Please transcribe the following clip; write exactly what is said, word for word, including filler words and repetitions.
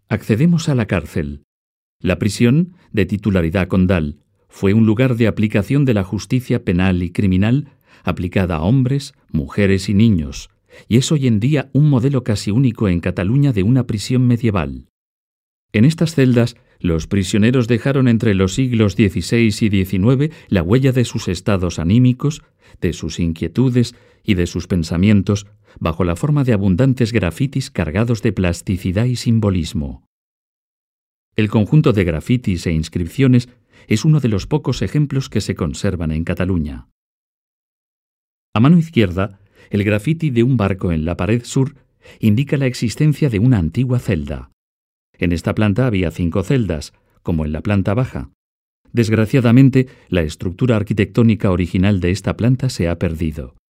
Accedemos a la cárcel. La prisión, de titularidad condal, fue un lugar de aplicación de la justicia penal y criminal aplicada a hombres, mujeres y niños, y es hoy en día un modelo casi único en Cataluña de una prisión medieval. En estas celdas, los prisioneros dejaron entre los siglos dieciséis y diecinueve la huella de sus estados anímicos, de sus inquietudes y de sus pensamientos, bajo la forma de abundantes grafitis cargados de plasticidad y simbolismo. El conjunto de grafitis e inscripciones es uno de los pocos ejemplos que se conservan en Cataluña. A mano izquierda, el grafiti de un barco en la pared sur indica la existencia de una antigua celda. En esta planta había cinco celdas, como en la planta baja. Desgraciadamente, la estructura arquitectónica original de esta planta se ha perdido.